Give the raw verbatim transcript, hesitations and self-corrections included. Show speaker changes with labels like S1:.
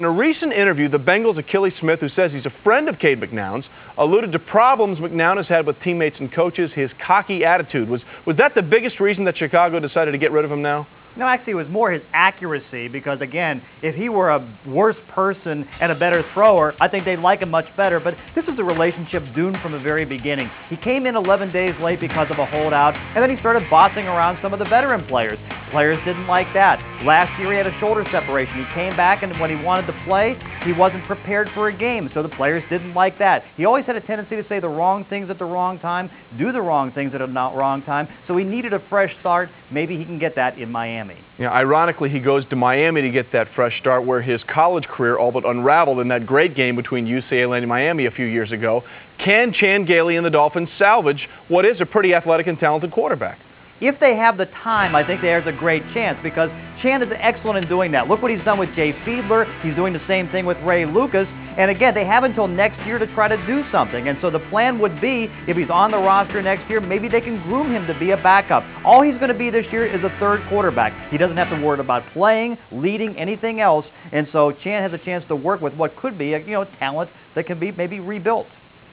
S1: In a recent interview, the Bengals' Achilles Smith, who says he's a friend of Cade McNown's, alluded to problems McNown has had with teammates and coaches, his cocky attitude. Was, was that the biggest reason that Chicago decided to get rid of him now?
S2: No, actually, it was more his accuracy because, again, if he were a worse person and a better thrower, I think they'd like him much better. But this was a relationship doomed from the very beginning. He came in eleven days late because of a holdout, and then he started bossing around some of the veteran players. Players didn't like that. Last year, he had a shoulder separation. He came back, and when he wanted to play, he wasn't prepared for a game, so the players didn't like that. He always had a tendency to say the wrong things at the wrong time, do the wrong things at the wrong time, so he needed a fresh start. Maybe he can get that in Miami.
S1: Yeah, ironically, he goes to Miami to get that fresh start where his college career all but unraveled in that great game between U C L A and Miami a few years ago. Can Chan Gailey and the Dolphins salvage what is a pretty athletic and talented quarterback?
S2: If they have the time, I think there's a great chance because Chan is excellent in doing that. Look what he's done with Jay Fiedler. He's doing the same thing with Ray Lucas. And again, they have until next year to try to do something. And so the plan would be, if he's on the roster next year, maybe they can groom him to be a backup. All he's going to be this year is a third quarterback. He doesn't have to worry about playing, leading, anything else. And so Chan has a chance to work with what could be a you know talent that can be maybe rebuilt.